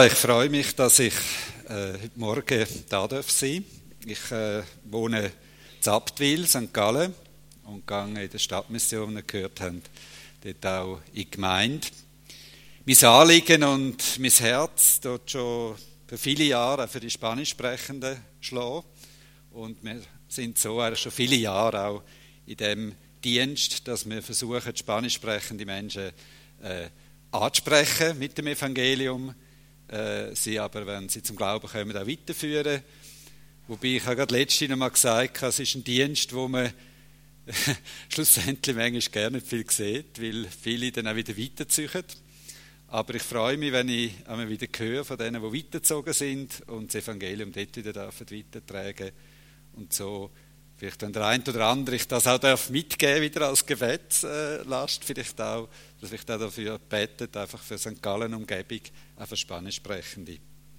Ich freue mich, dass ich heute Morgen da sein darf. Ich wohne in Abtwil, St. Gallen, und gehe in der Stadtmission, wie ihr gehört habt, dort auch in die Gemeinde. Mein Anliegen und mein Herz dort schon für viele Jahre auch für die Spanischsprechenden schlagen. Und wir sind so eigentlich schon viele Jahre auch in dem Dienst, dass wir versuchen, spanischsprechende Menschen anzusprechen mit dem Evangelium. Sie aber, wenn sie zum Glauben kommen, auch weiterführen. Wobei ich habe gerade letztens noch mal gesagt habe, es ist ein Dienst, wo man schlussendlich manchmal gerne nicht viel sieht, weil viele dann auch wieder weiterziehen. Aber ich freue mich, wenn ich einmal wieder höre von denen, die weitergezogen sind und das Evangelium dort wieder weitertragen. Und so vielleicht wenn der eine oder andere ich das auch mitgeben wieder als Gebetslast, vielleicht auch, dass ich da dafür betet, einfach für St. Gallen Umgebung, auch für Spanischsprechende.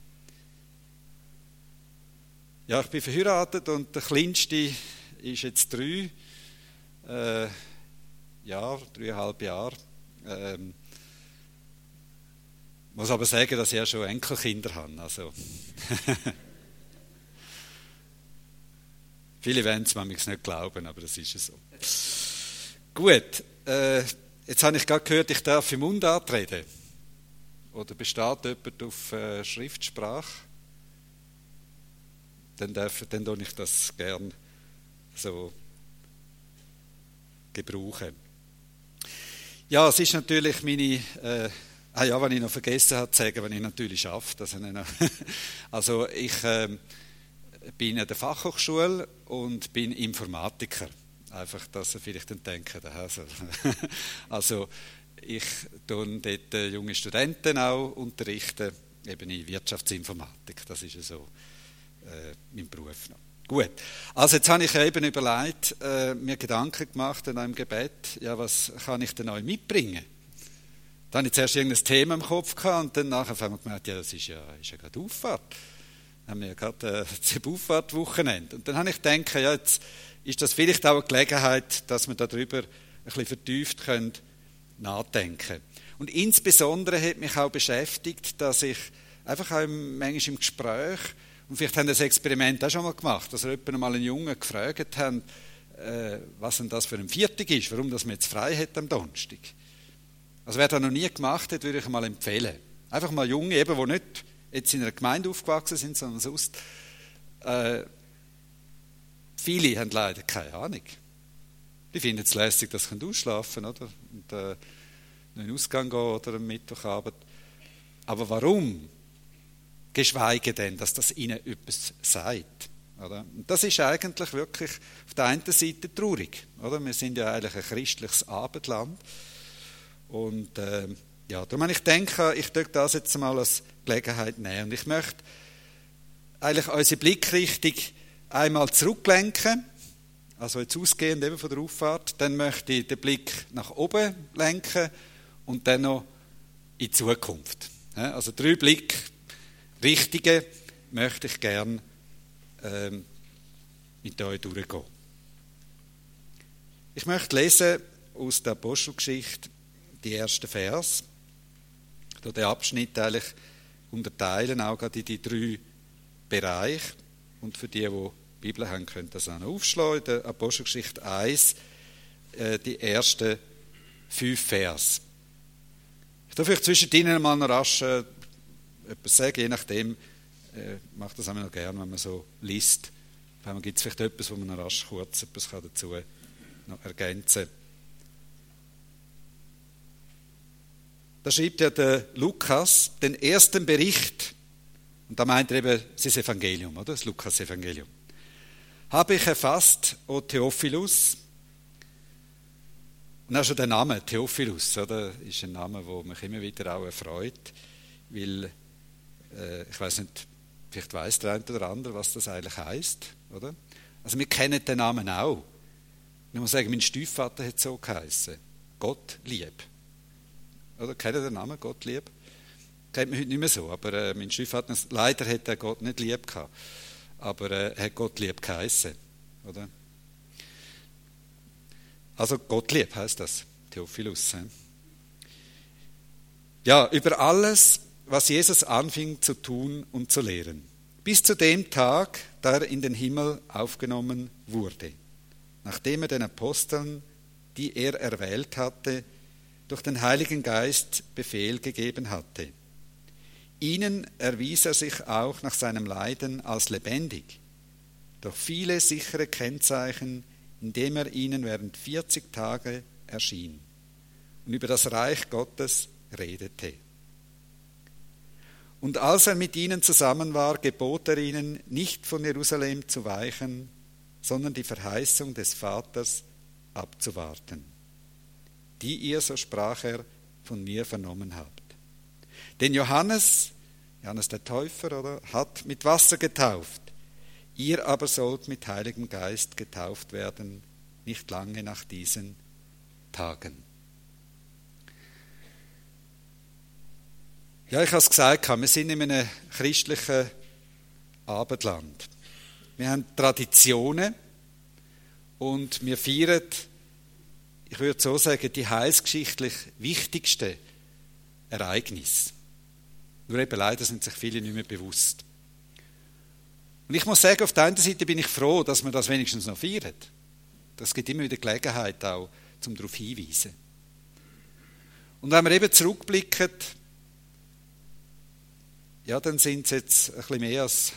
Ja, ich bin verheiratet und der Kleinste ist jetzt 3,5 Jahre. Ich muss aber sagen, dass ich ja schon Enkelkinder habe. Also viele wollen es manchmal nicht glauben, aber das ist so. Gut, jetzt habe ich gerade gehört, ich darf im Mundart reden. Oder besteht jemand auf Schriftsprache? Dann tue ich das gern so gebrauchen. Ja, es ist natürlich meine... was ich noch vergessen habe zu sagen, wenn ich natürlich arbeite. Also ich bin an der Fachhochschule und bin Informatiker. Einfach, dass ihr vielleicht dann denkt, also ich tue dort junge Studenten auch unterrichten, eben in Wirtschaftsinformatik. Das ist ja so mein Beruf noch. Gut, also jetzt habe ich eben überlegt, mir Gedanken gemacht an einem Gebet, ja, was kann ich denn euch mitbringen? Dann hatte ich zuerst irgendein Thema im Kopf gehabt und dann nachher haben wir gemerkt, ja, das ist ja gerade Auffahrt. Dann haben wir ja gerade das Auffahrtwochenende. Und dann habe ich gedacht, ja, jetzt ist das vielleicht auch eine Gelegenheit, dass wir darüber ein bisschen vertieft nachdenken können. Und insbesondere hat mich auch beschäftigt, dass ich einfach auch manchmal im Gespräch, und vielleicht haben das Experiment auch schon mal gemacht, dass jemand mal einen Jungen gefragt haben, was denn das für ein Viertag ist, warum das man jetzt frei hat am Donnerstag. Also wer das noch nie gemacht hat, würde ich mal empfehlen. Einfach mal Junge, eben, die nicht jetzt in einer Gemeinde aufgewachsen sind, sondern sonst. Viele haben leider keine Ahnung. Die finden es lässig, dass sie ausschlafen oder? Und noch in den Ausgang gehen oder am Mittwochabend. Aber warum? Geschweige denn, dass das ihnen etwas sagt. Oder? Und das ist eigentlich wirklich auf der einen Seite traurig. Oder? Wir sind ja eigentlich ein christliches Abendland. Und darum habe ich gedacht, ich tue das jetzt mal als Gelegenheit nehmen. Und ich möchte eigentlich unsere Blickrichtung einmal zurücklenken, also jetzt ausgehend eben von der Auffahrt. Dann möchte ich den Blick nach oben lenken und dann noch in die Zukunft. Also 3 Blickrichtungen möchte ich gerne mit euch durchgehen. Ich möchte lesen aus der Apostelgeschichte die ersten Vers. Ich tue den Abschnitt eigentlich unterteilen, auch gerade in die 3 Bereiche. Und für die Bibel haben, können das auch noch aufschlagen. In der Apostelgeschichte 1, die ersten 5 Vers. Ich darf euch zwischendrin mal noch rasch etwas sagen, je nachdem, ich mache das auch noch gerne, wenn man so liest. Dann gibt es vielleicht etwas, wo man noch rasch kurz etwas dazu noch ergänzen kann. Da schreibt ja der Lukas den ersten Bericht, und da meint er eben das Evangelium, oder? Das Lukas-Evangelium. Habe ich erfasst, O Theophilus, und auch schon der Name Theophilus, oder? Ist ein Name, der mich immer wieder auch erfreut, weil, ich weiß nicht, vielleicht weiss der eine oder andere, was das eigentlich heisst, oder? Also wir kennen den Namen auch. Ich muss sagen, mein Stiefvater hat so geheißen, Gott lieb. Oder kennt ihr den Namen Gott lieb? Kennt man heute nicht mehr so, aber mein Stiefvater, leider hat er Gott nicht lieb gehabt, aber er hat Gott lieb geheißen, oder? Also Gott lieb heisst das, Theophilus. Ja, über alles, was Jesus anfing zu tun und zu lehren. Bis zu dem Tag, da er in den Himmel aufgenommen wurde, nachdem er den Aposteln, die er erwählt hatte, durch den Heiligen Geist Befehl gegeben hatte. Ihnen erwies er sich auch nach seinem Leiden als lebendig, durch viele sichere Kennzeichen, indem er ihnen während 40 Tage erschien und über das Reich Gottes redete. Und als er mit ihnen zusammen war, gebot er ihnen, nicht von Jerusalem zu weichen, sondern die Verheißung des Vaters abzuwarten, die ihr, so sprach er, von mir vernommen habt. Denn Johannes der Täufer, hat mit Wasser getauft, ihr aber sollt mit Heiligem Geist getauft werden, nicht lange nach diesen Tagen. Ja, ich habe es gesagt, wir sind in einem christlichen Abendland. Wir haben Traditionen und wir feiern, ich würde so sagen, die heilsgeschichtlich wichtigsten Ereignisse. Nur eben leider sind sich viele nicht mehr bewusst. Und ich muss sagen, auf der einen Seite bin ich froh, dass wir das wenigstens noch feiern. Das gibt immer wieder Gelegenheit auch, um darauf hinzuweisen. Und wenn wir eben zurückblicken, ja, dann sind es jetzt ein bisschen mehr als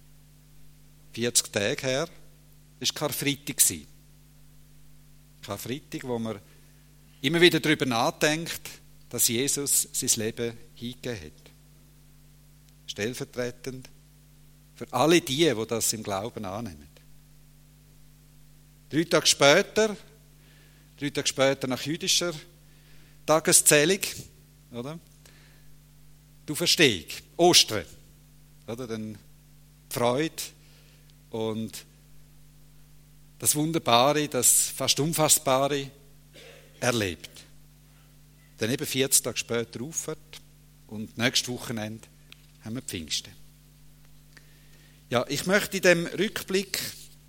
40 Tage her. Das war Karfreitag. Karfreitag, wo man immer wieder darüber nachdenkt, dass Jesus sein Leben hingegeben hat. Stellvertretend für alle die das im Glauben annehmen. 3 Tage später nach jüdischer Tageszählung, oder? Die Auferstehung, Ostern, oder? Dann die Freude und das Wunderbare, das fast Unfassbare erlebt. Dann eben 40 Tage später Auffahrt und nächstes Wochenende haben wir Pfingsten. Ja, ich möchte in diesem Rückblick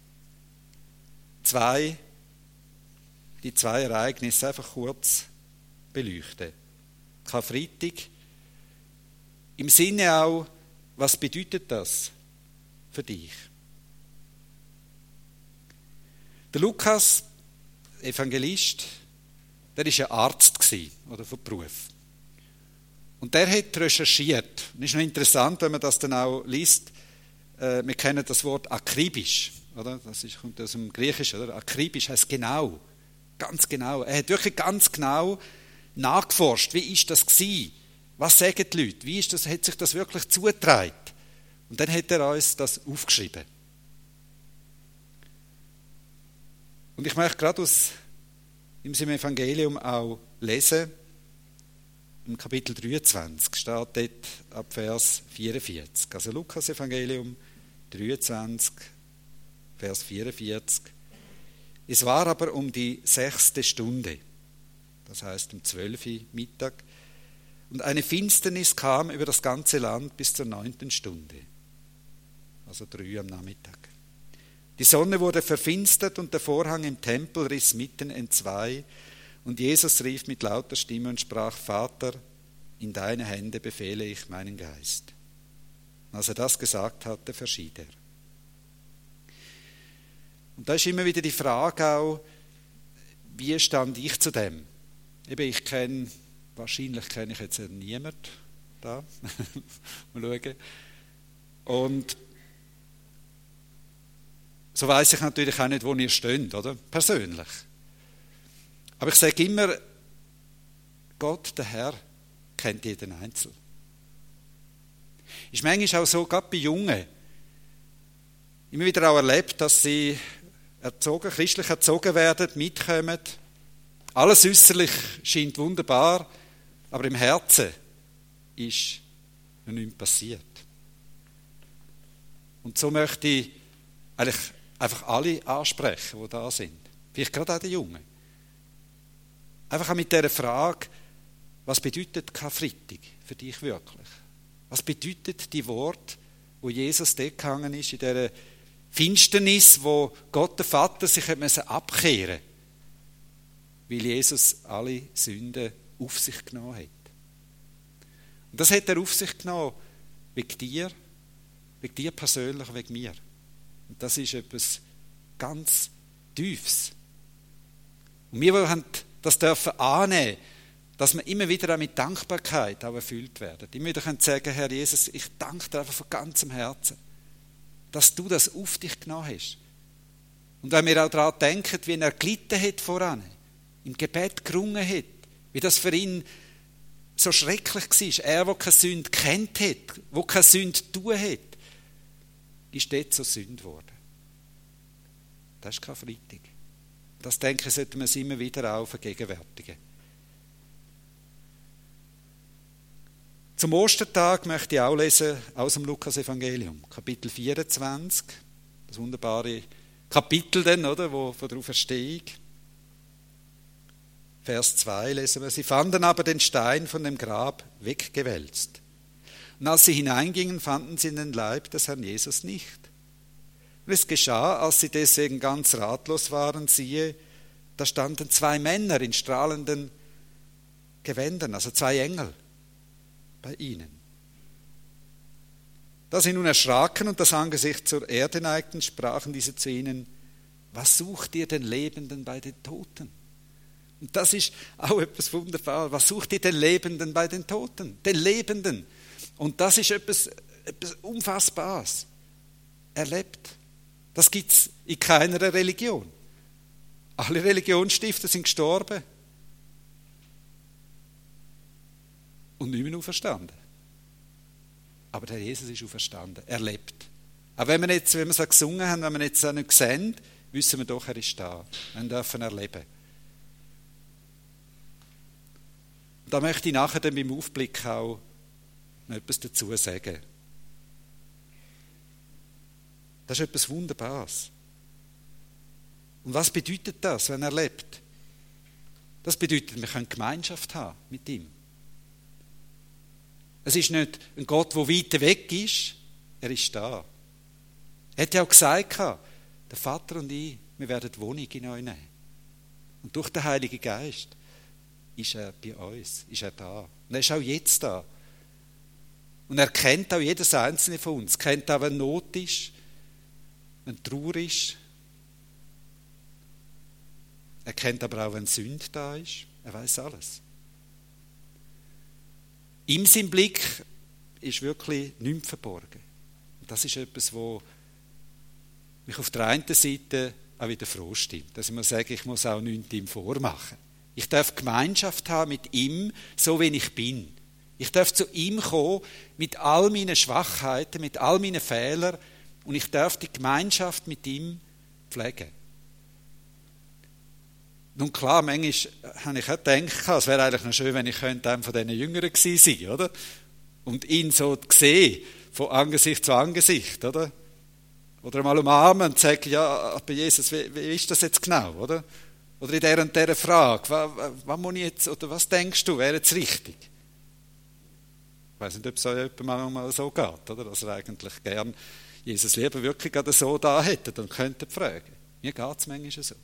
die zwei Ereignisse einfach kurz beleuchten. Karfreitag, im Sinne auch, was bedeutet das für dich? Der Lukas, Evangelist, der war ein Arzt oder von Beruf. Und der hat recherchiert. Und es ist noch interessant, wenn man das dann auch liest. Wir kennen das Wort akribisch, oder? Kommt aus dem Griechischen, oder? Akribisch heißt genau, ganz genau. Er hat wirklich ganz genau nachgeforscht. Wie ist das gewesen? Was sagen die Leute? Hat sich das wirklich zugetragen? Und dann hat er uns das aufgeschrieben. Und ich möchte gerade aus im Evangelium auch lesen. Im Kapitel 23 steht dort ab Vers 44. Also Lukas Evangelium 23, Vers 44. Es war aber um die 6. Stunde, das heißt um 12 Uhr Mittag, und eine Finsternis kam über das ganze Land bis zur 9. Stunde, also 3 Uhr am Nachmittag. Die Sonne wurde verfinstert und der Vorhang im Tempel riss mitten entzwei, und Jesus rief mit lauter Stimme und sprach: Vater, in deine Hände befehle ich meinen Geist. Als er das gesagt hatte, verschied er. Und da ist immer wieder die Frage auch, wie stand ich zu dem? Eben, wahrscheinlich kenne ich jetzt niemanden da. Mal schauen. Und so weiss ich natürlich auch nicht, wo ihr steht, oder? Persönlich. Aber ich sage immer, Gott, der Herr, kennt jeden Einzelnen. Ist manchmal auch so, gerade bei Jungen, immer wieder auch erlebt, dass sie christlich erzogen werden, mitkommen. Alles äußerlich scheint wunderbar, aber im Herzen ist noch nichts passiert. Und so möchte ich eigentlich einfach alle ansprechen, die da sind. Vielleicht gerade auch die Jungen. Einfach auch mit dieser Frage, was bedeutet Karfreitag für dich wirklich? Was bedeutet die Worte, wo Jesus dort gehangen ist, in dieser Finsternis, wo Gott der Vater sich abkehren musste, weil Jesus alle Sünden auf sich genommen hat? Und das hat er auf sich genommen, wegen dir persönlich, wegen mir. Und das ist etwas ganz Tiefes. Und wir haben das dürfen annehmen, dass wir immer wieder auch mit Dankbarkeit auch erfüllt werden. Immer wieder können sagen, Herr Jesus, ich danke dir einfach von ganzem Herzen, dass du das auf dich genommen hast. Und wenn wir auch daran denken, wie er gelitten hat voran, im Gebet gerungen hat, wie das für ihn so schrecklich war. Er, der keine Sünde kennt hat, der keine Sünde tun hat, ist dort zur Sünde geworden. Das ist Karfreitag. Das, denke ich, sollten wir uns immer wieder auch vergegenwärtigen. Zum Ostertag möchte ich auch lesen aus dem Lukas-Evangelium, Kapitel 24, das wunderbare Kapitel dann, oder, wo von der Auferstehung. Vers 2 lesen wir, sie fanden aber den Stein von dem Grab weggewälzt. Und als sie hineingingen, fanden sie den Leib des Herrn Jesus nicht. Und es geschah, als sie deswegen ganz ratlos waren, siehe, da standen 2 Männer in strahlenden Gewändern, also 2 Engel bei ihnen. Da sie nun erschraken und das Angesicht zur Erde neigten, sprachen diese zu ihnen, was sucht ihr den Lebenden bei den Toten? Und das ist auch etwas Wunderbares. Was sucht ihr den Lebenden bei den Toten? Den Lebenden. Und das ist etwas Unfassbares. Er lebt. Das gibt es in keiner Religion. Alle Religionsstifter sind gestorben. Und nicht mehr auferstanden. Aber der Jesus ist auferstanden. Er lebt. Auch wenn wir es so gesungen haben, wenn wir jetzt auch nicht sehen, wissen wir doch, er ist da. Wir dürfen erleben. Und da möchte ich nachher dann beim Aufblick auch noch etwas dazu sagen. Das ist etwas Wunderbares. Und was bedeutet das, wenn er lebt? Das bedeutet, wir können Gemeinschaft haben mit ihm. Es ist nicht ein Gott, der weit weg ist, er ist da. Er hat ja auch gesagt, der Vater und ich, wir werden die Wohnung in euch nehmen. Und durch den Heiligen Geist ist er bei uns, ist er da. Und er ist auch jetzt da. Und er kennt auch jedes einzelne von uns, kennt auch, wenn Not ist, wenn Trauer ist. Er kennt aber auch, wenn Sünde da ist. Er weiß alles. Ihm sein Blick ist wirklich nichts verborgen. Und das ist etwas, was mich auf der einen Seite auch wieder froh stimmt. Dass ich mir sage, ich muss auch nichts ihm vormachen. Ich darf Gemeinschaft haben mit ihm, so wie ich bin. Ich darf zu ihm kommen mit all meinen Schwachheiten, mit all meinen Fehlern und ich darf die Gemeinschaft mit ihm pflegen. Nun klar, manchmal habe ich auch gedacht, es wäre eigentlich noch schön, wenn ich einem von diesen Jüngeren gewesen sein, oder? Und ihn so sehen, von Angesicht zu Angesicht, oder? Oder mal umarmen und sagen, ja, aber Jesus, wie ist das jetzt genau, oder? Oder in der und der Frage, was muss ich jetzt, oder was denkst du, wäre jetzt richtig? Ich weiß nicht, ob es so jemandem mal so geht, oder? Dass er eigentlich gern Jesus lieber wirklich gerade so da hätte und könnte fragen. Mir geht es manchmal so.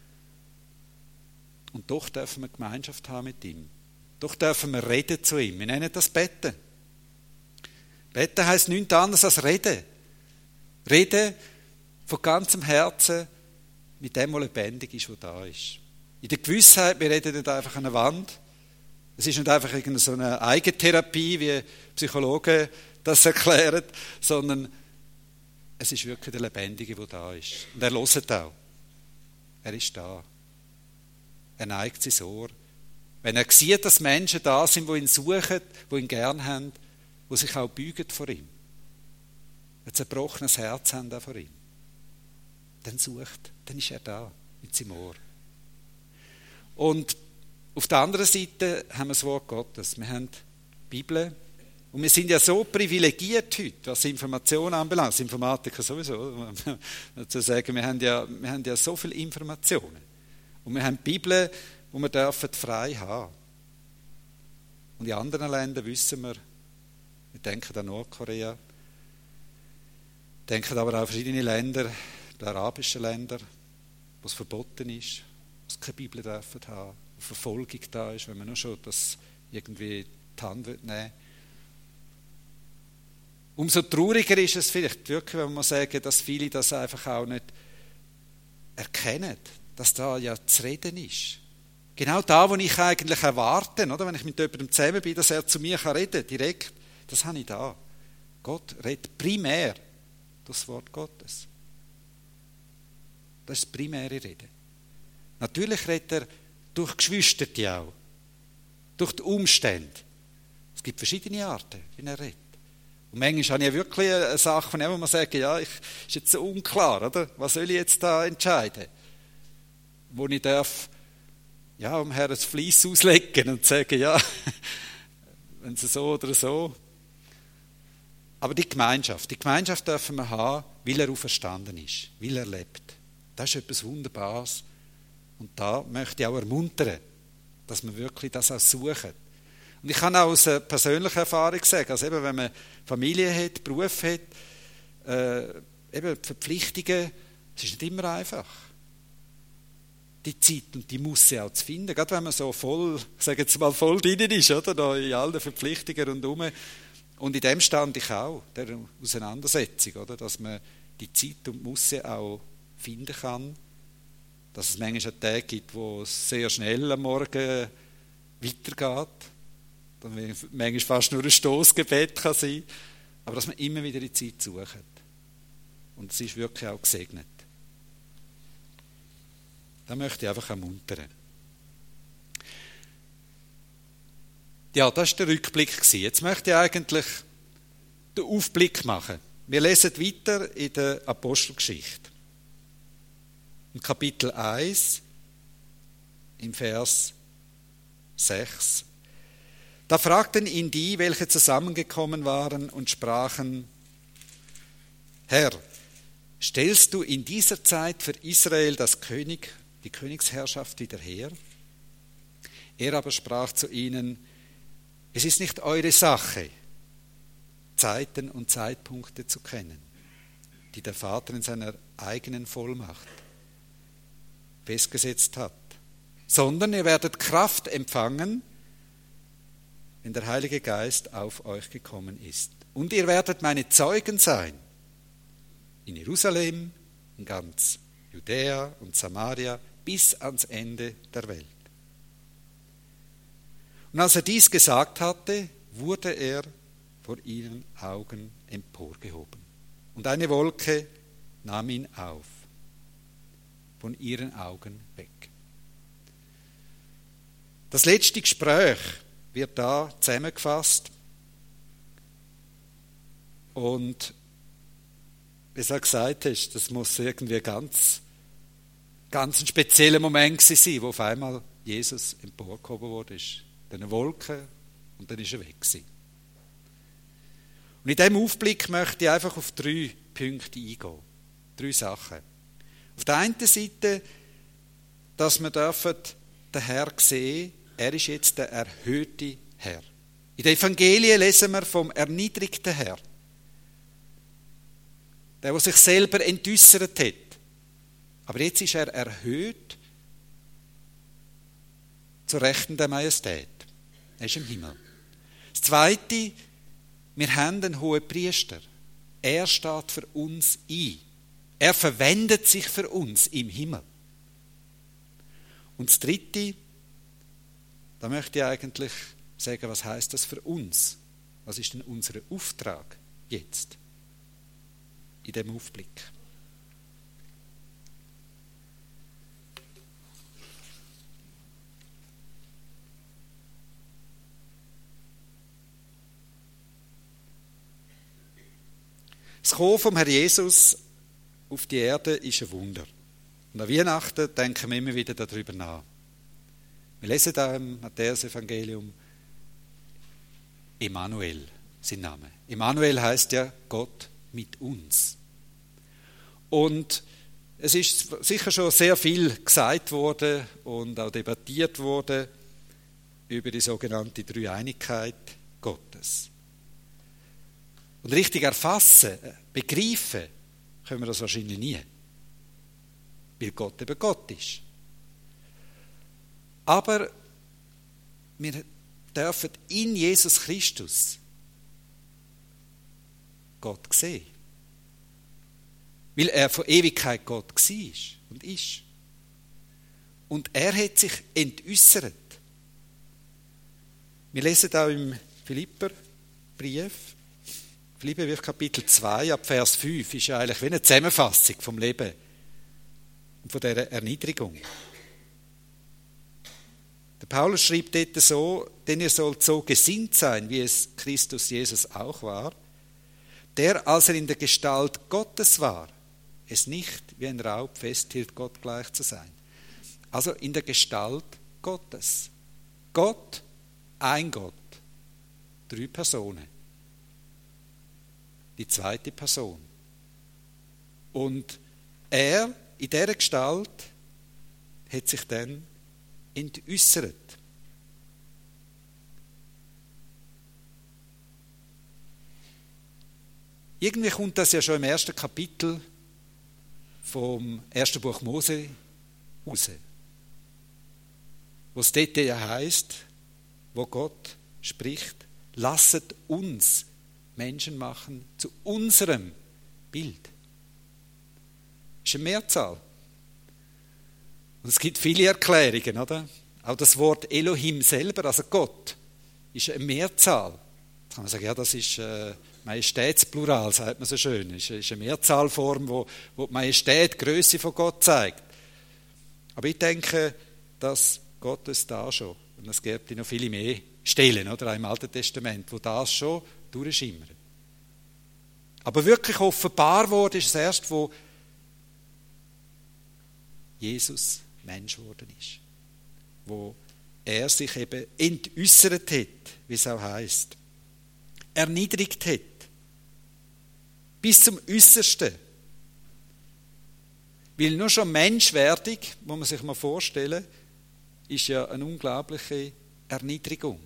Und doch dürfen wir Gemeinschaft haben mit ihm. Doch dürfen wir reden zu ihm. Wir nennen das Beten. Beten heisst nichts anderes als reden. Reden von ganzem Herzen mit dem, was lebendig ist, was da ist. In der Gewissheit, wir reden nicht einfach an einer Wand. Es ist nicht einfach irgendeine so eine Eigentherapie, wie Psychologen das erklären, sondern es ist wirklich der Lebendige, der da ist. Und er hört auch. Er ist da. Er neigt sein Ohr. Wenn er sieht, dass Menschen da sind, die ihn suchen, die ihn gern haben, die sich auch beugen vor ihm. Ein zerbrochenes Herz haben auch vor ihm. Dann sucht, dann ist er da, mit seinem Ohr. Und auf der anderen Seite haben wir das Wort Gottes. Wir haben die Bibel. Und wir sind ja so privilegiert heute, was Informationen anbelangt. Als Informatiker sowieso. Dazu sagen, wir haben ja so viele Informationen. Und wir haben die Bibel, die wir dürfen frei haben. Und in anderen Ländern wissen wir denken an Nordkorea, denken aber auch an verschiedene Länder, die arabischen Länder, wo es verboten ist, wo es keine Bibel dürfen haben, wo Verfolgung da ist, wenn man nur schon das irgendwie die Hand nehmen will. Umso trauriger ist es vielleicht wirklich, wenn man sagen, dass viele das einfach auch nicht erkennen, dass da ja zu reden ist. Genau da, wo ich eigentlich erwarte, oder? Wenn ich mit jemandem zusammen bin, dass er zu mir reden kann, direkt, das habe ich da. Gott redet primär durch das Wort Gottes. Das ist das primäre Reden. Natürlich redet er durch Geschwisterte auch, durch die Umstände. Es gibt verschiedene Arten, wie er redet. Und manchmal habe ich wirklich eine Sache, von der man sagt, ja, ist jetzt so unklar, oder? Was soll ich jetzt da entscheiden? Wo ich darf, ja, um Herrn das Fleiss auslegen und sagen, ja, wenn sie so oder so. Aber die Gemeinschaft dürfen wir haben, weil er auferstanden ist, weil er lebt. Das ist etwas Wunderbares. Und da möchte ich auch ermuntern, dass wir wirklich das auch suchen. Und ich kann auch aus persönlicher Erfahrung sagen, also eben, wenn man Familie hat, Beruf hat, eben Verpflichtungen, es ist nicht immer einfach, die Zeit und die Musse auch zu finden. Gerade wenn man so voll, ich sage jetzt mal, voll drin ist, oder? Da in all den Verpflichtungen rundherum. Und in dem stand ich auch, der Auseinandersetzung, oder? Dass man die Zeit und die Musse auch finden kann. Dass es manchmal Tage gibt, wo es sehr schnell am Morgen weitergeht. Dann manchmal fast nur ein Stossgebet kann sein. Aber dass man immer wieder die Zeit sucht. Und es ist wirklich auch gesegnet. Da möchte ich einfach ermuntern. Ja, das war der Rückblick. Jetzt möchte ich eigentlich den Aufblick machen. Wir lesen weiter in der Apostelgeschichte. Im Kapitel 1, im Vers 6. Da fragten ihn die, welche zusammengekommen waren und sprachen, Herr, stellst du in dieser Zeit für Israel die Königsherrschaft wieder her? Er aber sprach zu ihnen, es ist nicht eure Sache, Zeiten und Zeitpunkte zu kennen, die der Vater in seiner eigenen Vollmacht festgesetzt hat, sondern ihr werdet Kraft empfangen, wenn der Heilige Geist auf euch gekommen ist. Und ihr werdet meine Zeugen sein, in Jerusalem, in ganz Judäa und Samaria, bis ans Ende der Welt. Und als er dies gesagt hatte, wurde er vor ihren Augen emporgehoben. Und eine Wolke nahm ihn auf, von ihren Augen weg. Das letzte Gespräch wird da zusammengefasst. Und wie du gesagt hast, das muss irgendwie ganz ein spezieller Moment sein, wo auf einmal Jesus emporgehoben wurde. Eine Wolke und dann ist er weg gewesen. Und in diesem Aufblick möchte ich einfach auf 3 Punkte eingehen. 3 Sachen. Auf der einen Seite, dass wir den Herr sehen, er ist jetzt der erhöhte Herr. In den Evangelien lesen wir vom erniedrigten Herr. Der sich selber entäussert hat. Aber jetzt ist er erhöht zur Rechten der Majestät. Er ist im Himmel. Das Zweite, wir haben einen Hohenpriester. Er steht für uns ein. Er verwendet sich für uns im Himmel. Und das Dritte, da möchte ich eigentlich sagen, was heißt das für uns? Was ist denn unser Auftrag jetzt in dem Aufblick? Das Kommen vom Herrn Jesus auf die Erde ist ein Wunder. Und an Weihnachten denken wir immer wieder darüber nach. Wir lesen da im Matthäus-Evangelium Emmanuel, sein Name. Emmanuel heißt ja Gott mit uns. Und es ist sicher schon sehr viel gesagt worden und auch debattiert worden über die sogenannte Dreieinigkeit Gottes. Und richtig erfassen, begreifen, können wir das wahrscheinlich nie. Weil Gott eben Gott ist. Aber wir dürfen in Jesus Christus Gott gesehen. Weil er von Ewigkeit Gott war und ist. Und er hat sich entäussert. Wir lesen auch im Philipperbrief, Philipperbrief Kapitel 2, ab Vers 5, ist ja eigentlich wie eine Zusammenfassung vom Leben und von dieser Erniedrigung. Der Paulus schreibt dort so, denn ihr sollt so gesinnt sein, wie es Christus Jesus auch war, der, als er in der Gestalt Gottes war, es nicht wie ein Raub festhielt, Gott gleich zu sein. Also in der Gestalt Gottes. Gott, ein Gott, 3 Personen. Die zweite Person. Und er, in dieser Gestalt, hat sich dann entäussert. Irgendwie kommt das ja schon im ersten Kapitel vom ersten Buch Mose raus. Wo es dort ja heisst, wo Gott spricht, lasset uns Menschen machen zu unserem Bild. Das ist eine Mehrzahl. Und es gibt viele Erklärungen, oder? Auch das Wort Elohim selber, also Gott, ist eine Mehrzahl. Jetzt kann man sagen, ja, das ist Majestätsplural, sagt man so schön. Das ist eine Mehrzahlform, wo die Majestät, die Grösse von Gott zeigt. Aber ich denke, dass Gott es da schon, und es gibt noch viele mehr Stellen, oder, im Alten Testament, wo das schon durchschimmert. Aber wirklich offenbar wurde ist es erst, wo Jesus Mensch geworden ist. Wo er sich eben entäussert hat, wie es auch heisst. Erniedrigt hat. Bis zum Äußersten. Weil nur schon Menschwerdung, muss man sich mal vorstellen, ist ja eine unglaubliche Erniedrigung.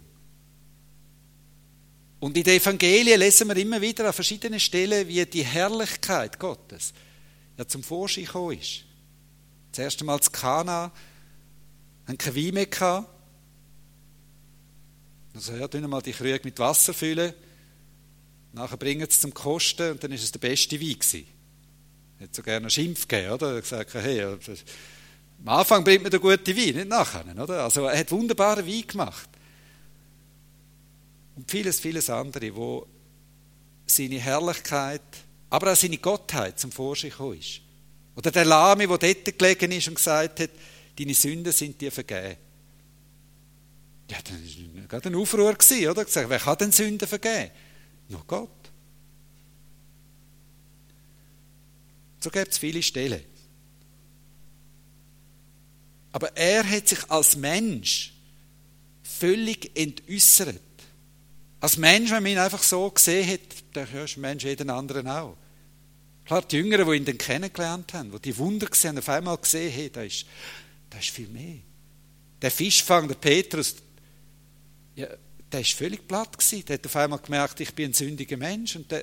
Und in den Evangelien lesen wir immer wieder an verschiedenen Stellen, wie die Herrlichkeit Gottes ja zum Vorschein gekommen ist. Das erste Mal zu Kana haben kein Wein mehr gehabt. Also ja, tun mal die Krüge mit Wasser füllen, nachher bringen sie zum Kosten und dann ist es der beste Wein gewesen. Er hat so gerne einen Schimpf gegeben, oder? Er hat gesagt, hey, am Anfang bringt man den guten Wein, nicht nachher, oder? Also er hat wunderbaren Wein gemacht. Und vieles, vieles andere, wo seine Herrlichkeit, aber auch seine Gottheit zum Vorschein gekommen ist. Oder der Lahme, der dort gelegen ist und gesagt hat, deine Sünden sind dir vergeben. Ja, dann war gerade ein Aufruhr, oder? Gesagt, wer kann denn Sünden vergeben? Nur Gott. So gibt es viele Stellen. Aber er hat sich als Mensch völlig entäussert. Als Mensch, wenn man ihn einfach so gesehen hat, dachte ja, ist ein Mensch jeden anderen auch. Klar, die Jüngeren, die ihn dann kennengelernt haben, die die Wunder gesehen haben, auf einmal gesehen haben, da ist viel mehr. Der Fischfang, der Petrus, ja, der war völlig platt gewesen. Der hat auf einmal gemerkt, ich bin ein sündiger Mensch und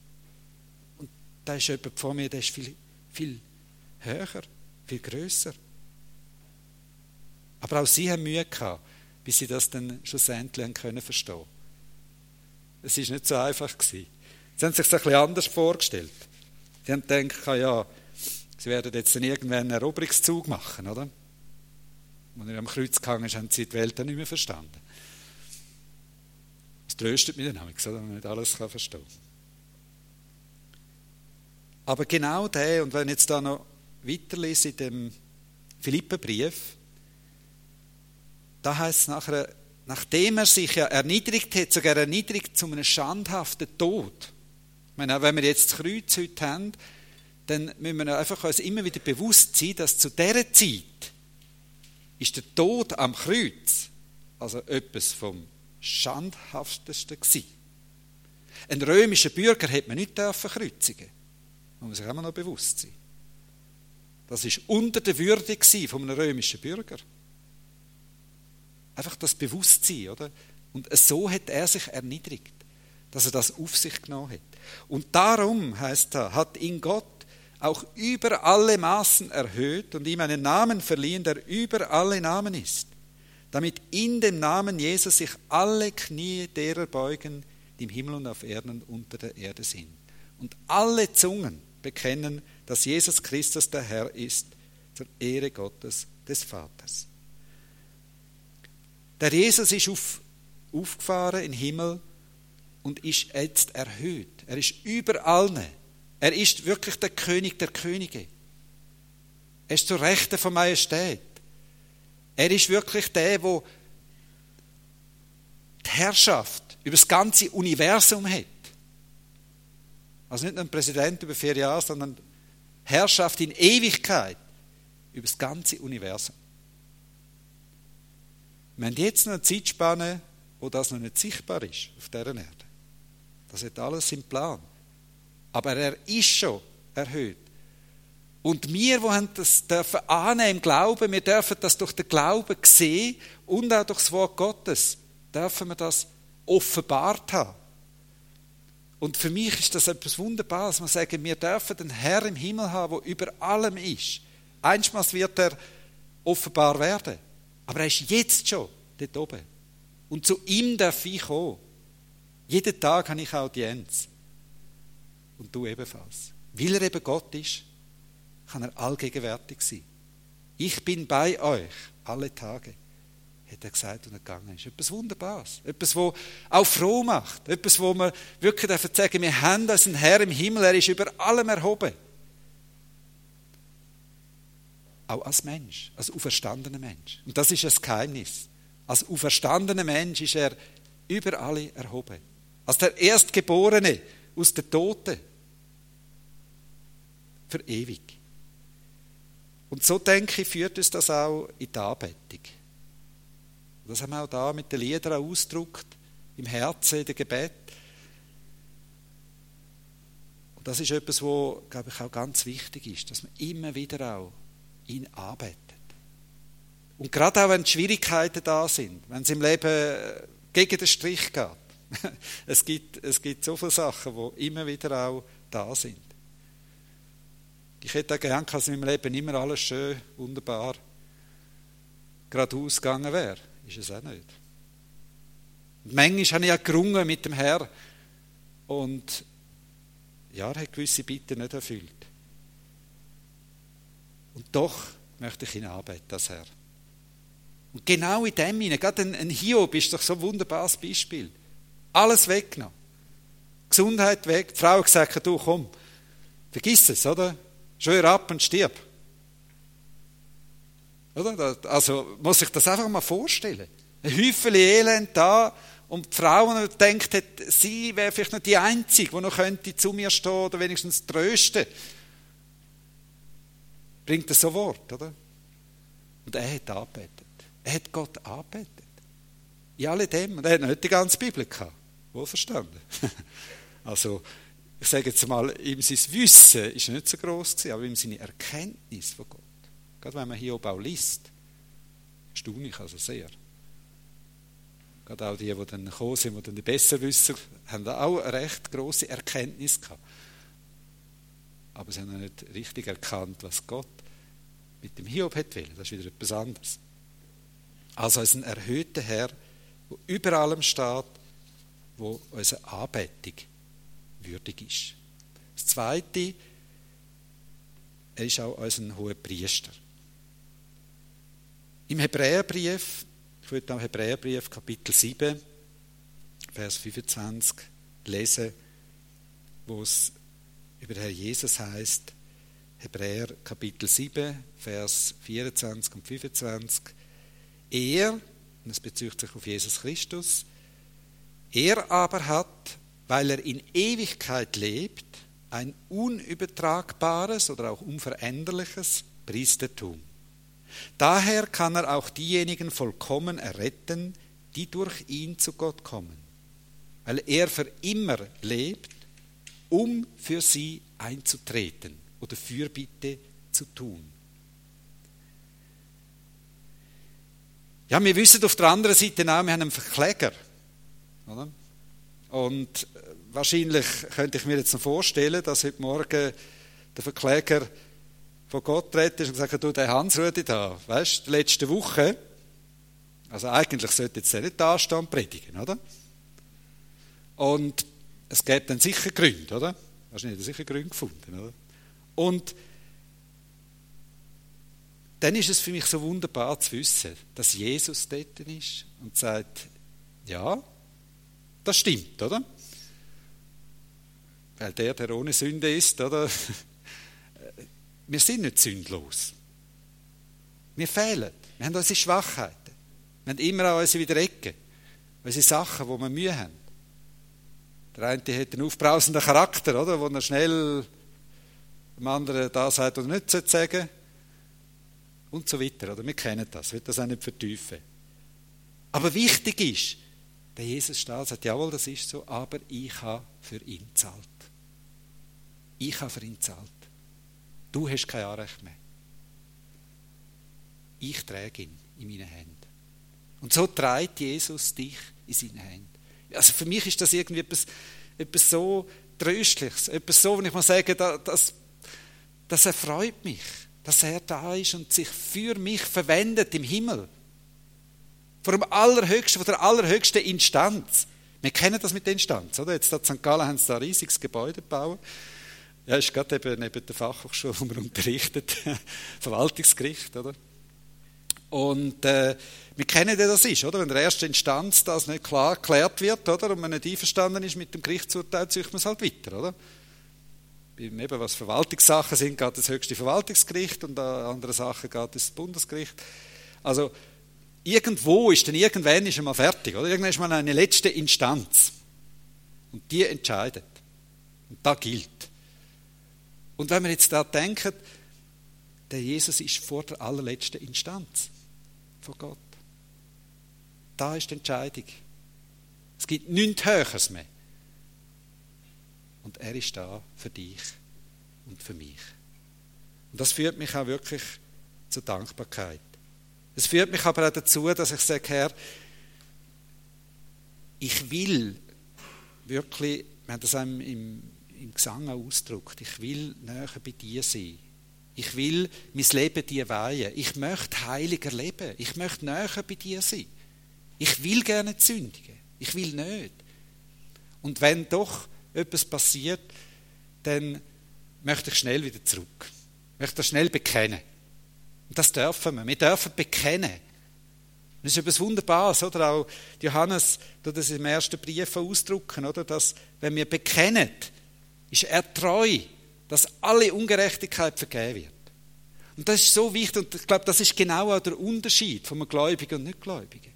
da ist jemand vor mir, der ist viel, viel höher, viel grösser. Aber auch sie haben Mühe gehabt, bis sie das dann schlussendlich können verstehen. Es war nicht so einfach gewesen. Sie haben sich das ein bisschen anders vorgestellt. Sie haben gedacht, ja, sie werden jetzt dann irgendwann einen Eroberungszug machen, oder? Als er am Kreuz gehangen ist, haben sie die Welt dann nicht mehr verstanden. Das tröstet mich dann auch, dass man nicht alles verstehen kann. Aber genau der, und wenn ich jetzt da noch weiterlese in dem Philipperbrief, da heißt es nachher, nachdem er sich ja erniedrigt hat, sogar erniedrigt zu einem schandhaften Tod. Ich meine, auch wenn wir jetzt das Kreuz heute haben, dann müssen wir einfach uns immer wieder bewusst sein, dass zu dieser Zeit ist der Tod am Kreuz also etwas vom Schandhaftesten gewesen. Ein römischer Bürger hätte man nicht kreuzigen dürfen. Da muss man sich immer noch bewusst sein. Das war unter der Würde von einem römischen Bürger. Einfach das Bewusstsein, oder? Und so hat er sich erniedrigt, dass er das auf sich genommen hat. Und darum, heißt da, hat ihn Gott auch über alle Maßen erhöht und ihm einen Namen verliehen, der über alle Namen ist, damit in dem Namen Jesus sich alle Knie derer beugen, die im Himmel und auf Erden und unter der Erde sind. und alle Zungen bekennen, dass Jesus Christus der Herr ist, zur Ehre Gottes des Vaters. Der Jesus ist aufgefahren in den Himmel und ist jetzt erhöht. Er ist über allen. Er ist wirklich der König der Könige. Er ist zur Rechten von Majestät. Er ist wirklich der, der die Herrschaft über das ganze Universum hat. Also nicht nur ein Präsident über 4 Jahre, sondern Herrschaft in Ewigkeit über das ganze Universum. Wir haben jetzt noch eine Zeitspanne, wo das noch nicht sichtbar ist auf dieser Erde. Das hat alles im Plan. Aber er ist schon erhöht. Und wir, die haben das dürfen annehmen im Glauben, wir dürfen das durch den Glauben sehen und auch durch das Wort Gottes, dürfen wir das offenbart haben. Und für mich ist das etwas Wunderbares, man sagen, wir dürfen den Herr im Himmel haben, der über allem ist. Einstmals wird er offenbar werden. Aber er ist jetzt schon dort oben. Und zu ihm darf ich kommen. Jeden Tag habe ich Audienz. Und du ebenfalls. Weil er eben Gott ist, kann er allgegenwärtig sein. Ich bin bei euch alle Tage, hat er gesagt, und er gegangen ist. Etwas Wunderbares. Etwas, was auch froh macht. Etwas, wo wir wirklich sagen dürfen, wir haben unseren Herr im Himmel, er ist über allem erhoben. Auch als Mensch, als auferstandener Mensch. Und das ist ein Geheimnis. Als auferstandener Mensch ist er über alle erhoben. Als der Erstgeborene aus den Toten. Für ewig. Und so, denke ich, führt uns das auch in die Anbetung. Das haben wir auch da mit den Liedern ausgedrückt, im Herzen, in dem Gebet. Und das ist etwas, was, glaube ich, auch ganz wichtig ist, dass man immer wieder auch ihn anbetet. Und gerade auch, wenn die Schwierigkeiten da sind, wenn es im Leben gegen den Strich geht. Es gibt so viele Sachen, die immer wieder auch da sind. Ich hätte auch gerne, dass in meinem Leben immer alles schön, wunderbar geradeaus gegangen wäre. Ist es auch nicht. Und manchmal habe ich ja gerungen mit dem Herrn und ja, er hat gewisse Bitten nicht erfüllt. Und doch möchte ich ihn anbeten, das Herr. Und genau in dem hinein, gerade ein Hiob ist doch so ein wunderbares Beispiel. Alles weggenommen. Gesundheit weg. Die Frau hat gesagt, du komm, vergiss es, oder? Schwör ab und stirb. Oder? Also muss ich das einfach mal vorstellen. Ein Häufchen Elend da und die Frau denkt, sie wäre vielleicht nicht die Einzige, die noch könnte zu mir stehen oder wenigstens trösten. Bringt das so Wort, oder? Und er hat angebetet. Er hat Gott angebetet. In alledem. Und er hat nicht die ganze Bibel gehabt. Wohlverstanden. Also, ich sage jetzt mal, ihm sein Wissen ist nicht so gross gewesen, aber ihm seine Erkenntnis von Gott. Gerade wenn man hier auch liest, staune ich also sehr. Gerade auch die dann gekommen sind, die dann die Besserwisser, haben auch eine recht grosse Erkenntnis gehabt. Aber sie haben noch nicht richtig erkannt, was Gott mit dem Hiob hat wollen. Das ist wieder etwas anderes. Also als ein erhöhter Herr, der über allem steht, wo unsere Anbetung würdig ist. Das Zweite, er ist auch unser hoher Priester. Im Hebräerbrief, ich würde am Hebräerbrief Kapitel 7, Vers 25 lesen, wo es über den Herr Jesus heißt, Hebräer Kapitel 7, Vers 24 und 25. Er, und es bezieht sich auf Jesus Christus, er aber hat, weil er in Ewigkeit lebt, ein unübertragbares oder auch unveränderliches Priestertum. Daher kann er auch diejenigen vollkommen erretten, die durch ihn zu Gott kommen, weil er für immer lebt, um für sie einzutreten oder Fürbitte zu tun. Ja, wir wissen auf der anderen Seite auch, wir haben einen Verkläger. Oder? Und wahrscheinlich könnte ich mir jetzt noch vorstellen, dass heute Morgen der Verkläger von Gott redet ist und sagt, du, der Hans-Rudi da, weißt du, letzte Woche, also eigentlich sollte jetzt der nicht da stehen und predigen, oder? Und es gäbe dann sicher Gründe, oder? Wahrscheinlich hat er sicher Gründe gefunden, oder? Und dann ist es für mich so wunderbar zu wissen, dass Jesus dort ist und sagt, ja, das stimmt, oder? Weil der ohne Sünde ist, oder? Wir sind nicht sündlos. Wir fehlen. Wir haben unsere Schwachheiten. Wir haben immer auch unsere Ecken, unsere Sachen, wo wir Mühe haben. Der eine hat einen aufbrausenden Charakter, oder? Wo er schnell dem anderen da sagt oder nicht sagen sollte. Und so weiter. Oder? Wir kennen das. Ich will das auch nicht vertiefen. Aber wichtig ist, der Jesus steht und sagt, jawohl, das ist so, aber ich habe für ihn gezahlt. Ich habe für ihn gezahlt. Du hast kein Anrecht mehr. Ich trage ihn in meinen Händen. Und so trägt Jesus dich in seinen Händen. Also für mich ist das irgendwie etwas so Tröstliches, etwas so, wenn ich mal sage, das erfreut mich, dass er da ist und sich für mich verwendet im Himmel. Von der allerhöchsten Instanz. Wir kennen das mit der Instanz, oder? Jetzt in St. Gallen haben sie da ein riesiges Gebäude gebaut. Ja, ist gerade eben neben der Fachhochschule, wo man unterrichtet, Verwaltungsgericht, oder? Und wir kennen, wie das ist, oder? Wenn der erste Instanz das nicht klar geklärt wird, oder? Und man nicht einverstanden ist mit dem Gerichtsurteil, zieht man es halt weiter, oder? Eben, was Verwaltungssachen sind, geht das höchste Verwaltungsgericht und andere Sachen geht das Bundesgericht. Also irgendwo ist dann irgendwann ist einmal fertig, oder? Irgendwann ist mal eine letzte Instanz und die entscheidet und da gilt. Und wenn wir jetzt da denken, der Jesus ist vor der allerletzten Instanz von Gott. Da ist die Entscheidung. Es gibt nichts Höheres mehr. Und er ist da für dich und für mich. Und das führt mich auch wirklich zur Dankbarkeit. Es führt mich aber auch dazu, dass ich sage, Herr, ich will wirklich, wir haben das auch im Gesang ausgedrückt, ich will näher bei dir sein. Ich will mein Leben dir weihen. Ich möchte heiliger leben. Ich möchte näher bei dir sein. Ich will gerne sündigen. Ich will nicht. Und wenn doch etwas passiert, dann möchte ich schnell wieder zurück. Ich möchte das schnell bekennen. Und das dürfen wir. Wir dürfen bekennen. Das ist etwas Wunderbares, oder? Auch Johannes tut das im ersten Brief ausdrücken, oder? Dass, wenn wir bekennen, ist er treu, dass alle Ungerechtigkeit vergeben wird. Und das ist so wichtig, und ich glaube, das ist genau auch der Unterschied von einem Gläubigen und Nichtgläubigen.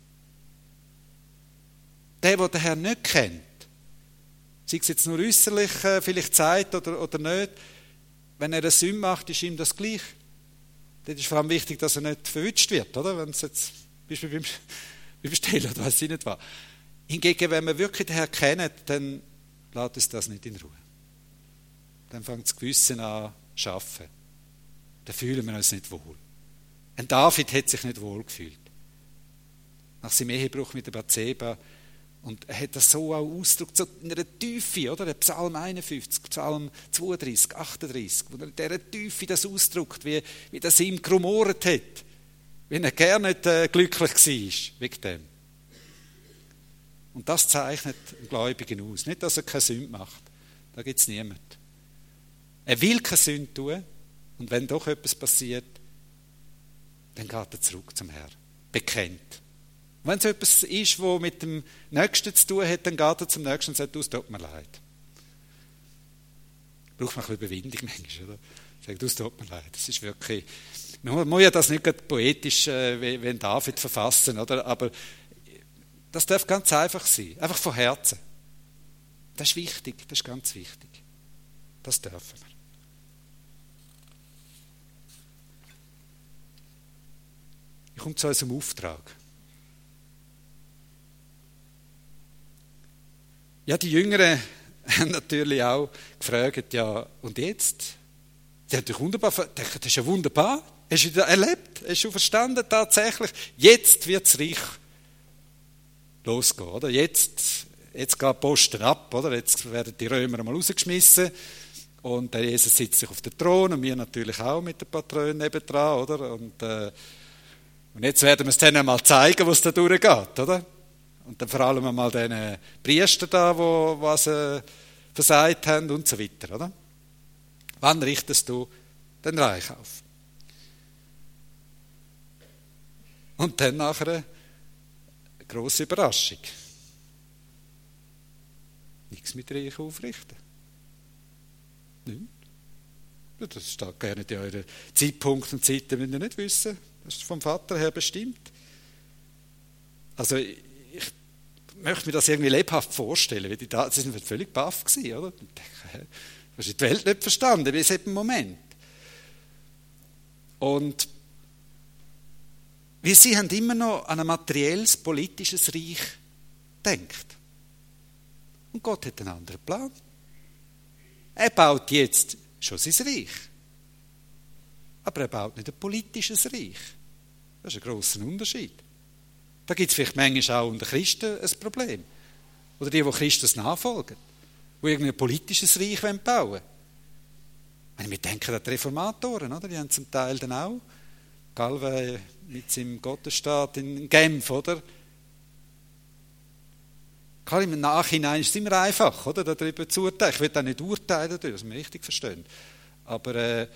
Der den Herrn nicht kennt, sei es jetzt nur äußerlich vielleicht sagt oder nicht, wenn er eine Sünde macht, ist ihm das gleich. Das ist vor allem wichtig, dass er nicht verwünscht wird, oder? Wenn es jetzt, beispielsweise beim Stellen oder weiß ich nicht was. Hingegen, wenn wir wirklich den Herrn kennen, dann lässt uns das nicht in Ruhe. Dann fängt das Gewissen an zu arbeiten. Dann fühlen wir uns nicht wohl. Ein David hat sich nicht wohl gefühlt. Nach seinem Ehebruch mit der Bathseba. Und er hat das so auch ausgedrückt, so in einer Tiefe, oder? Psalm 51, Psalm 32, 38, wo er in dieser Tiefe das ausdrückt, wie das ihm gerumort hat. Wie er gerne nicht glücklich war wegen dem. Und das zeichnet einen Gläubigen aus. Nicht, dass er keine Sünde macht. Da gibt es niemanden. Er will keine Sünde tun. Und wenn doch etwas passiert, dann geht er zurück zum Herrn. Bekennt. Und wenn es etwas ist, was mit dem Nächsten zu tun hat, dann geht er zum Nächsten und sagt, du, es tut mir leid. Braucht man ein bisschen Überwindung manchmal, oder? Sagt, du, es tut mir leid. Das ist wirklich, man muss ja das nicht gerade poetisch, wie David verfassen, oder? Aber das darf ganz einfach sein. Einfach von Herzen. Das ist wichtig, das ist ganz wichtig. Das dürfen wir. Ich komme zu unserem Auftrag. Ja, die Jüngeren haben natürlich auch gefragt, ja, und jetzt? Die haben dich wunderbar, das ist ja wunderbar. Hast du das erlebt? Hast du verstanden tatsächlich? Jetzt wird es reich losgehen, oder? Jetzt geht die Posten ab, oder? Jetzt werden die Römer mal rausgeschmissen. Und der Jesus sitzt sich auf dem Thron und wir natürlich auch mit den Patronen nebendran, oder? Und jetzt werden wir es denen mal zeigen, wo es da durchgeht, oder? Und dann vor allem einmal den Priester da, wo versagt haben und so weiter, oder? Wann richtest du den Reich auf? Und dann nachher eine grosse Überraschung. Nichts mit Reich aufrichten. Nein. Das steht gerne in euren Zeitpunkten und Zeiten, wenn ihr nicht wissen. Das ist vom Vater her bestimmt. Also ich möchte mir das irgendwie lebhaft vorstellen, weil sie sind völlig baff gewesen, oder? Und denke, du hast die Welt nicht verstanden bis in dem Moment. Und sie haben immer noch an ein materielles, politisches Reich gedacht. Und Gott hat einen anderen Plan. Er baut jetzt schon sein Reich. Aber er baut nicht ein politisches Reich. Das ist ein grosser Unterschied. Da gibt es vielleicht manchmal auch unter Christen ein Problem. Oder die Christus nachfolgen, die irgendwie ein politisches Reich bauen wollen. Wir denken an die Reformatoren, oder? Die haben zum Teil dann auch Calvin mit seinem Gottesstaat in Genf, oder? Klar, im Nachhinein ist es immer einfach, oder? Darüber zu urteilen. Ich will da nicht urteilen, dass wir richtig verstehen. Aber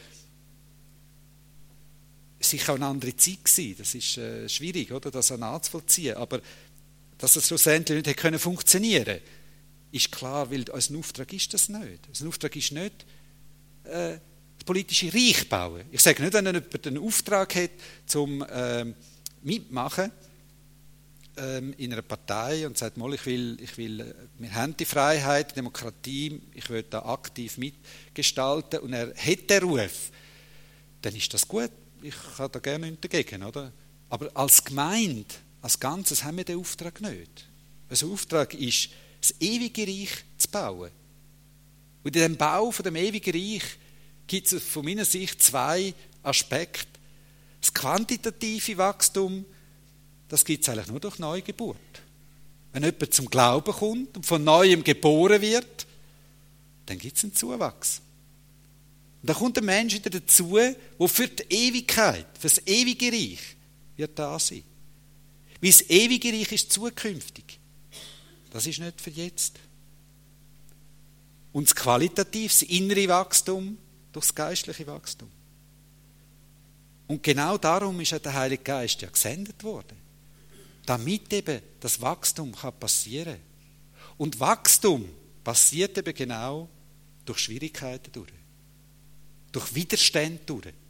es war auch eine andere Zeit gewesen. Das ist schwierig, oder? Das nachzuvollziehen. Aber dass es schlussendlich nicht funktionieren konnte, ist klar, weil unser Auftrag ist das nicht. Unser Auftrag ist nicht, das politische Reich bauen. Ich sage nicht, wenn jemand einen Auftrag hat, zum mitmachen in einer Partei und sagt, mal, wir haben die Freiheit, die Demokratie, ich will da aktiv mitgestalten und er hat den Ruf, dann ist das gut. Ich habe da gerne nichts dagegen, oder? Aber als Gemeinde, als Ganzes haben wir den Auftrag nicht. Unser Auftrag ist, das ewige Reich zu bauen. Und in dem Bau von dem ewigen Reich gibt es von meiner Sicht zwei Aspekte. Das quantitative Wachstum, das gibt es eigentlich nur durch Neugeburt. Wenn jemand zum Glauben kommt und von Neuem geboren wird, dann gibt es einen Zuwachs. Und da kommt ein Mensch wieder dazu, der für die Ewigkeit, für das ewige Reich wird da sein. Weil das ewige Reich ist zukünftig. Das ist nicht für jetzt. Und das qualitative, das innere Wachstum durch das geistliche Wachstum. Und genau darum ist der Heilige Geist ja gesendet worden. Damit eben das Wachstum passieren kann. Und Wachstum passiert eben genau durch Schwierigkeiten durch. Durch Widerstände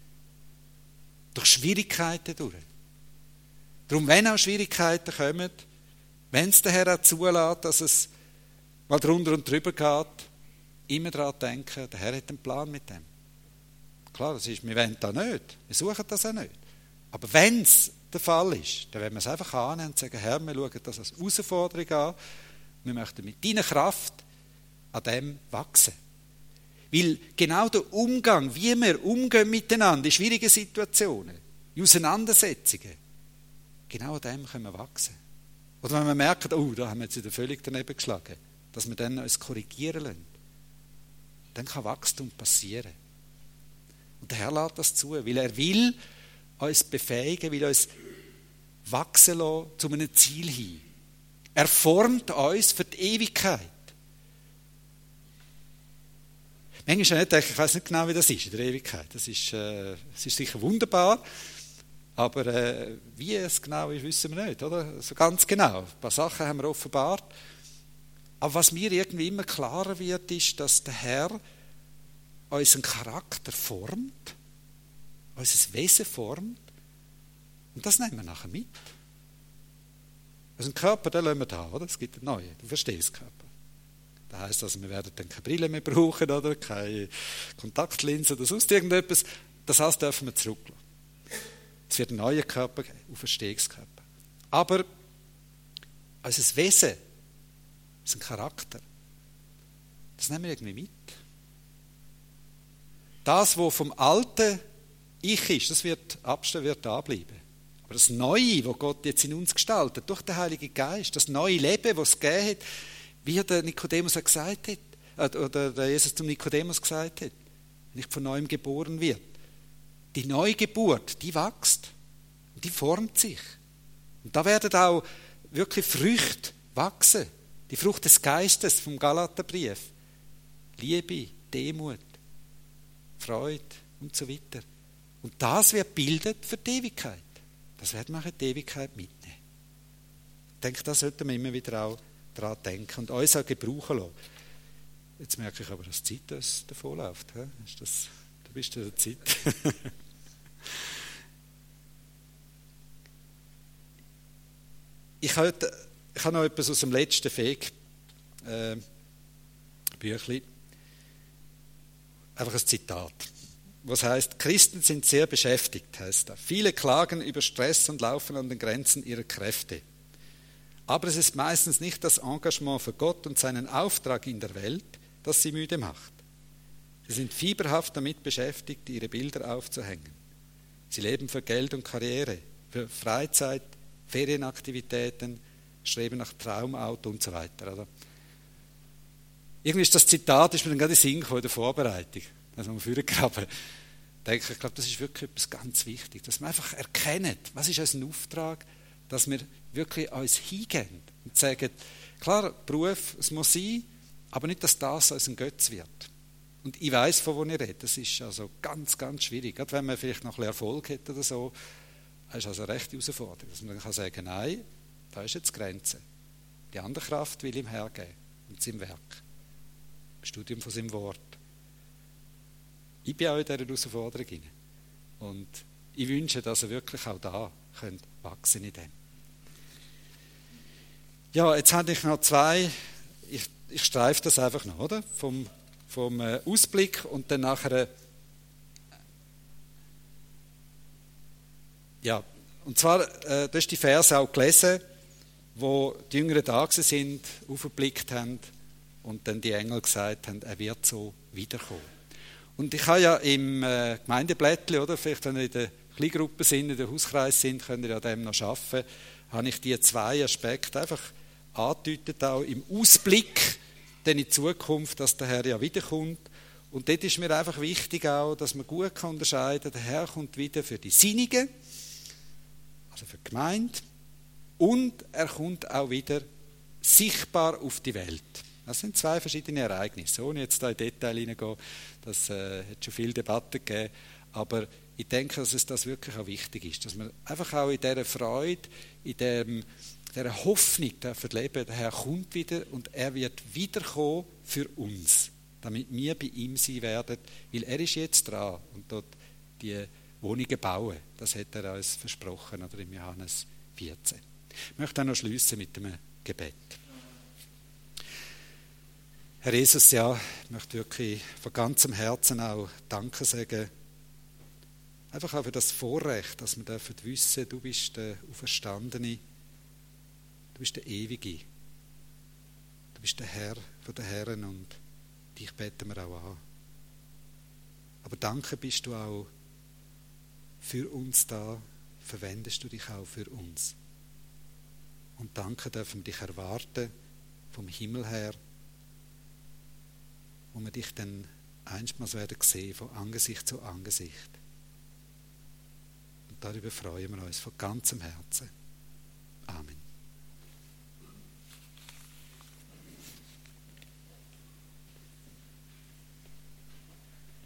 durch Schwierigkeiten durch. Darum, wenn auch Schwierigkeiten kommen, wenn es der Herr auch zulässt, dass es mal drunter und drüber geht, immer daran denken, der Herr hat einen Plan mit dem. Klar, das ist, wir wollen das nicht, wir suchen das auch nicht. Aber wenn es der Fall ist, dann werden wir es einfach annehmen und sagen, Herr, wir schauen das als Herausforderung an, wir möchten mit deiner Kraft an dem wachsen. Weil genau der Umgang, wie wir umgehen miteinander in schwierigen Situationen, in Auseinandersetzungen, genau an dem können wir wachsen. Oder wenn wir merken, oh, da haben wir jetzt wieder völlig daneben geschlagen, dass wir dann uns korrigieren lassen, dann kann Wachstum passieren. Und der Herr lässt das zu, weil er will uns befähigen, will uns wachsen lassen zu einem Ziel hin. Er formt uns für die Ewigkeit. Manchmal denke ich weiß nicht genau, wie das ist in der Ewigkeit. Es ist sicher wunderbar, aber wie es genau ist, wissen wir nicht, oder? So ganz genau. Ein paar Sachen haben wir offenbart. Aber was mir irgendwie immer klarer wird, ist, dass der Herr unseren Charakter formt, unser Wesen formt, und das nehmen wir nachher mit. Also einen Körper, den lassen wir da, oder? Es gibt einen neuen, du verstehst Körper. Das heisst also, wir werden dann keine Brille mehr brauchen, oder? Keine Kontaktlinsen oder sonst irgendetwas. Das alles dürfen wir zurücklassen. Es wird ein neuer Körper geben, Auferstehungskörper. Aber unser Wesen, unser Charakter, das nehmen wir irgendwie mit. Das, was vom alten Ich ist, das wird abstehen, wird da bleiben. Aber das Neue, was Gott jetzt in uns gestaltet, durch den Heiligen Geist, das neue Leben, das es gegeben hat, wie der Nikodemus gesagt hat, oder der Jesus zum Nikodemus gesagt hat, nicht von neuem geboren wird. Die Neugeburt, die wächst und die formt sich. Und da werden auch wirklich Früchte wachsen. Die Frucht des Geistes vom Galaterbrief. Liebe, Demut, Freude und so weiter. Und das wird bildet für die Ewigkeit. Das wird man in die Ewigkeit mitnehmen. Ich denke, da sollten wir immer wieder auch daran denken und uns auch gebrauchen lassen. Jetzt merke ich aber, dass die Zeit davonläuft. Du bist in der Zeit. Ich habe noch etwas aus dem letzten Büchlein. Einfach ein Zitat. Was heißt, Christen sind sehr beschäftigt, heißt da. Viele klagen über Stress und laufen an den Grenzen ihrer Kräfte. Aber es ist meistens nicht das Engagement für Gott und seinen Auftrag in der Welt, das sie müde macht. Sie sind fieberhaft damit beschäftigt, ihre Bilder aufzuhängen. Sie leben für Geld und Karriere, für Freizeit, Ferienaktivitäten, streben nach Traumauto und so weiter. Oder? Irgendwie ist das Zitat mir dann gerade in den Sinn gekommen in der Vorbereitung. Also am Vorgraben. Ich glaube, das ist wirklich etwas ganz Wichtiges, dass wir einfach erkennen, was ist unser Auftrag, dass wir wirklich uns hingehen und sagen, klar, Beruf, es muss sein, aber nicht, dass das uns ein Götz wird. Und ich weiss, von wo ich rede, das ist also ganz, ganz schwierig. Gerade wenn man vielleicht noch ein bisschen Erfolg hat oder so, das ist also eine rechte Herausforderung, dass man dann sagen kann, nein, da ist jetzt die Grenze. Die andere Kraft will ihm hergeben und seinem Werk. Im Studium von seinem Wort. Ich bin auch in dieser Herausforderung hinein. Und ich wünsche, dass ihr wirklich auch da könnt wachsen in dem. Ja, jetzt habe ich noch zwei, ich streife das einfach noch, oder? Vom Ausblick und dann nachher. Ja, und zwar, da ist die Verse auch gelesen, wo die Jüngeren da sind, aufgeblickt haben und dann die Engel gesagt haben, er wird so wiederkommen. Und ich habe ja im Gemeindeblättchen, oder vielleicht wenn ihr in der Kleingruppe sind, in der Hauskreis sind, könnt ihr an dem noch arbeiten, habe ich die zwei Aspekte einfach angedeutet, auch im Ausblick dann in die Zukunft, dass der Herr ja wiederkommt. Und dort ist mir einfach wichtig auch, dass man gut unterscheiden kann, der Herr kommt wieder für die Sinnigen, also für die Gemeinde, und er kommt auch wieder sichtbar auf die Welt. Das sind zwei verschiedene Ereignisse, ohne jetzt da in Detail hineingehen, das hat schon viel Debatte gegeben, aber ich denke, dass es das wirklich auch wichtig ist, dass man einfach auch in dieser Freude, in dieser Hoffnung dafür leben, der Herr kommt wieder und er wird wiederkommen für uns, damit wir bei ihm sein werden, weil er ist jetzt dran und dort die Wohnungen bauen. Das hat er uns versprochen, oder im Johannes 14. Ich möchte auch noch schliessen mit einem Gebet. Herr Jesus, ja, ich möchte wirklich von ganzem Herzen auch Danke sagen. Einfach auch für das Vorrecht, dass wir dürfen wissen, du bist der Auferstandene, du bist der Ewige, du bist der Herr von den Herren und dich beten wir auch an. Aber danke bist du auch für uns da, verwendest du dich auch für uns. Und danke dürfen wir dich erwarten vom Himmel her, wo wir dich dann einstmals werden sehen, von Angesicht zu Angesicht. Und darüber freuen wir uns von ganzem Herzen. Amen.